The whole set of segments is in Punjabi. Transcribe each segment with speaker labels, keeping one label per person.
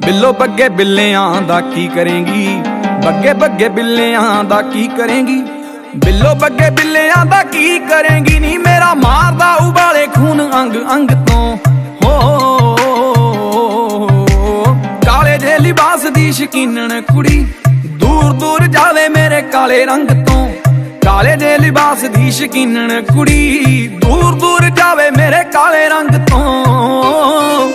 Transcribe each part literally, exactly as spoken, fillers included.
Speaker 1: ਬਿੱਲੋ ਬੱਗੇ ਬਿੱਲਿਆਂ ਦਾ ਕੀ ਕਰੇਂਗੀ, ਬੱਗੇ ਬੱਗੇ ਬਿੱਲਿਆਂ ਦਾ ਕੀ ਕਰੇਂਗੀ, ਬਿੱਲੋ ਬੱਗੇ ਬਿੱਲਿਆਂ ਦਾ ਕੀ ਕਰੇਂਗੀ ਨੀ ਮੇਰਾ ਮਾਰਦਾ ਉਬਾਲੇ ਖੂਨ ਅੰਗ ਅੰਗ ਤੋਂ। ਹੋ ਕਾਲੇ ਜੇ ਲਿਬਾਸ ਦੀ ਸ਼ਕੀਨਣ ਕੁੜੀ ਦੂਰ ਦੂਰ ਜਾਵੇ ਮੇਰੇ ਕਾਲੇ ਰੰਗ ਤੋਂ। ਕਾਲੇ ਜੇ ਲਿਬਾਸ ਦੀ ਸ਼ਕੀਨਣ ਕੁੜੀ ਦੂਰ ਦੂਰ ਜਾਵੇ ਮੇਰੇ ਕਾਲੇ ਰੰਗ ਤੋਂ।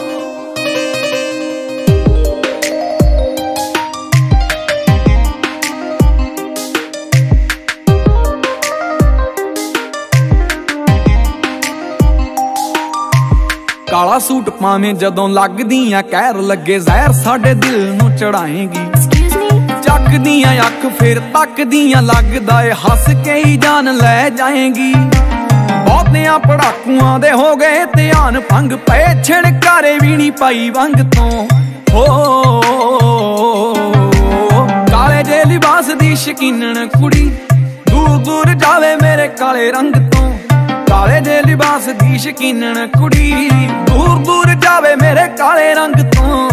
Speaker 1: ਕਾਲਾ ਸੂਟ ਪਾਵੇਂ ਜਦੋਂ ਲੱਗਦੀਆਂ ਕਹਿਰ ਲੱਗੇ ਜ਼ਹਿਰ ਸਾਡੇ ਦਿਲ ਨੂੰ ਚੜਾਏਂਗੀ। ਚੱਕਦੀਆਂ ਅੱਖ ਫਿਰ ਤੱਕਦੀਆਂ ਲੱਗਦਾ ਏ ਹੱਸ ਕੇ ਹੀ ਜਾਨ ਲੈ ਜਾਏਂਗੀ। ਬਹੁਤਿਆਂ ਪੜਾਕੂਆਂ ਦੇ ਹੋ ਗਏ ਧਿਆਨ ਭੰਗ ਪਏ ਛਿਣਕਾਰੇ ਵੀ ਨੀ ਪਾਈ ਵੰਗ ਤੋਂ। ਹੋ ਕਾਲੇ ਜੇ ਲਿਬਾਸ ਦੀ ਸ਼ਕੀਨਣ ਕੁੜੀ ਦੂਰ ਦੂਰ ਜਾਵੇ ਮੇਰੇ ਕਾਲੇ ਰੰਗ ਤੋਂ। ਕਾਲੇ ਜੇ ਲਿਬਾਸ ਦੀ ਸ਼ਕੀਨਣ ਕੁੜੀ ਦੂਰ ਦੂਰ ਜਾਵੇ ਮੇਰੇ ਕਾਲੇ ਰੰਗ ਤੋਂ।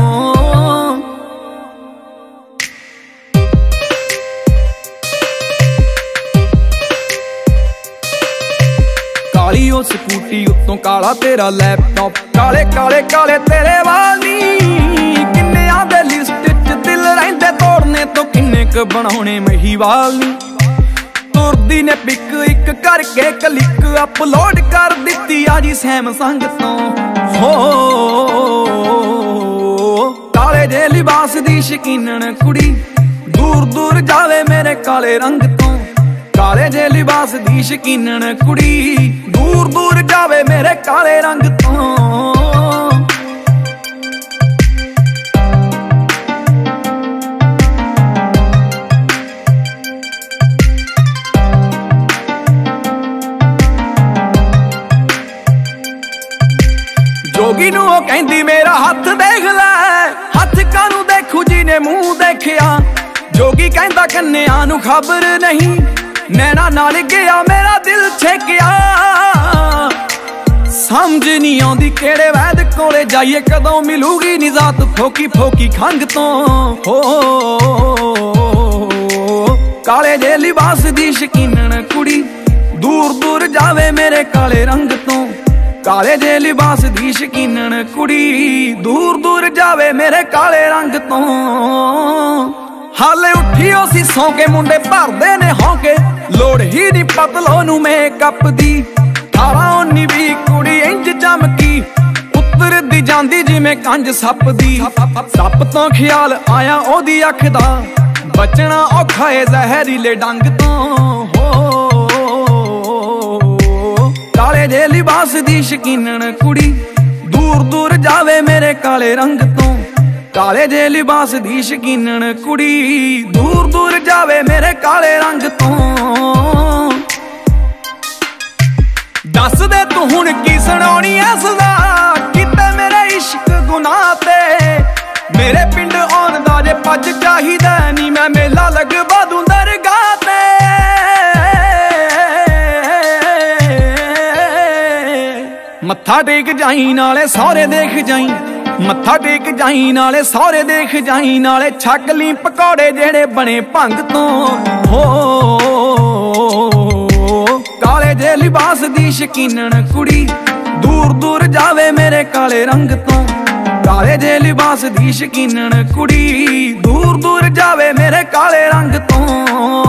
Speaker 1: ਕਾਲੀ ਉਹ ਸਕੂਟੀ ਉੱਤੋਂ ਕਾਲਾ ਤੇਰਾ ਲੈਪਟਾਪ, ਕਾਲੇ ਕਾਲੇ ਕਾਲੇ ਤੇਰੇ ਵਾਲ ਨੀ। ਕਿੰਨਿਆਂ ਦੇ ਲਿਸਟ ਚ ਦਿਲ ਰਹਿੰਦੇ ਤੋੜਨੇ ਤੋਂ ਕਿੰਨੇ ਕ ਬਣਾਉਣੇ ਮਹੀਵਾਲ ਨੀ। ਤੁਰਦੀ ਨੇ ਪਿਕ ਇੱਕ ਕਰਕੇ ਕਲਿੱਕ ਅਪਲੋਡ ਕਰ ਦਿੱਤੀ ਆ ਜੀ ਸੈਮਸੰਗ ਤੋਂ। ਹੋ ਕਾਲੇ ਜੇ ਲਿਬਾਸ ਦੀ ਸ਼ਕੀਨਣ ਕੁੜੀ ਦੂਰ ਦੂਰ ਜਾਵੇ ਮੇਰੇ ਕਾਲੇ ਰੰਗ ਤੋਂ। ਕਾਲੇ ਜੇ ਲਿਬਾਸ ਦੀ ਸ਼ਕੀਨਣ ਕੁੜੀ ਦੂਰ ਦੂਰ ਜਾਵੇ ਮੇਰੇ ਕਾਲੇ ਰੰਗ ਤੋਂ। ਜੋਗੀ ਨੂੰ ਉਹ ਕਹਿੰਦੀ ਮੇਰਾ ਹੱਥ ਦੇਖ ਲੈ, ਹੱਥ ਕਾਨੂੰ ਦੇਖੂ ਜੀ ਨੇ ਮੂੰਹ ਦੇਖਿਆ। ਜੋਗੀ ਕਹਿੰਦਾ ਕੰਨਿਆਂ ਨੂੰ ਖਬਰ ਨਹੀਂ, ਨੈਣਾ ਨਾਲ ਗਿਆ ਮੇਰਾ ਦਿਲ ਛੇਕਿਆ। ਸਮਝ ਨਹੀਂ ਆਉਂਦੀ ਕਿਹੜੇ ਵੈਦ ਕੋਲੇ ਜਾਈਏ, ਕਦੋਂ ਮਿਲੂਗੀ ਨਿਜ਼ਾਤ ਫੋਕੀ ਫੋਕੀ ਖੰਗ ਤੋਂ। ਹੋ ਕਾਲੇ ਜੇ ਲਿਬਾਸ ਦੀ ਸ਼ਕੀਨਣ ਕੁੜੀ ਦੂਰ ਦੂਰ ਜਾਵੇ ਮੇਰੇ ਕਾਲੇ ਰੰਗ ਤੋਂ। ਕਾਲੇ ਜੇ ਲਿਬਾਸ ਦੀ ਸ਼ਕੀਨਣ ਕੁੜੀ ਦੂਰ ਦੂਰ ਜਾਵੇ ਮੇਰੇ ਕਾਲੇ ਰੰਗ ਤੋਂ। ਹਾਲੇ ਉੱਠੀ ਉਹ ਸੀ ਸੌਂ ਕੇ ਮੁੰਡੇ ਭਰਦੇ ਨੇ ਹੌਂਕੇ, ਲੋੜ ਹੀ ਨਹੀਂ ਪਤਲੋ ਨੂੰ ਮੇਕਅਪ ਦੀ। ਅਠਾਰਾਂ ਉੱਨੀ ਵੀਹ ਕੁੜੀ ਇੰਜ ਚਮਕੀ, ਉਤਰਦੀ ਜਾਂਦੀ ਜਿਵੇਂ ਕੰਜ ਸੱਪ ਦੀ। ਸੱਪ ਤੋਂ ਖਿਆਲ ਆਇਆ ਉਹਦੀ ਅੱਖ ਦਾ, ਬਚਣਾ ਔਖਾ ਏ ਜ਼ਹਿਰੀਲੇ ਡੰਗ ਤੋਂ। ਹੋ ਕਾਲੇ ਜੇ ਲਿਬਾਸ ਦੀ ਸ਼ਕੀਨਣ ਕੁੜੀ ਦੂਰ ਦੂਰ ਜਾਵੇ ਮੇਰੇ ਕਾਲੇ ਰੰਗ ਤੋਂ। ਕਾਲੇ ਜੇ ਲਿਬਾਸ ਦੀ ਸ਼ਕੀਨਣ ਕੁੜੀ ਦੂਰ ਦੂਰ ਜਾਵੇ ਮੇਰੇ ਕਾਲੇ ਰੰਗ ਤੋਂ। ਦੱਸ ਦੇ ਤੂੰ ਹੁਣ ਕੀ ਸੁਣਾਉਣੀ ਐ ਸਜ਼ਾ, ਕਿਤੇ ਮੇਰੇ ਇਸ਼ਕ ਗੁਨਾਹ ਤੇ। ਮੇਰੇ ਪਿੰਡ ਆਉਣ ਦਾ ਜੇ ਪੱਜ ਚਾਹੀਦਾ ਨੀ, ਮੈਂ ਮੇਲਾ ਲਗਵਾ ਦੂੰ ਦਰਗਾਹ ਤੇ। ਮੱਥਾ ਟੇਕ ਜਾਈ ਨਾਲੇ ਸਹੁਰੇ ਦੇਖ ਜਾਈ, ਮੱਥਾ ਟੇਕ ਜਾਈ ਨਾਲੇ ਸਹੁਰੇ ਦੇਖ ਜਾਈ, ਨਾਲੇ ਛਕ ਲਈ ਪਕੌੜੇ ਜਿਹੜੇ ਬਣੇ ਭੰਗ ਤੋਂ। ਹੋ ਕਾਲੇ ਜੇ ਲਿਬਾਸ ਦੀ ਸ਼ਕੀਨਣ ਕੁੜੀ ਦੂਰ ਦੂਰ ਜਾਵੇ ਮੇਰੇ ਕਾਲੇ ਰੰਗ ਤੋਂ। ਕਾਲੇ ਜੇ ਲਿਬਾਸ ਦੀ ਸ਼ਕੀਨਣ ਕੁੜੀ ਦੂਰ ਦੂਰ ਜਾਵੇ ਮੇਰੇ ਕਾਲੇ ਰੰਗ ਤੋਂ।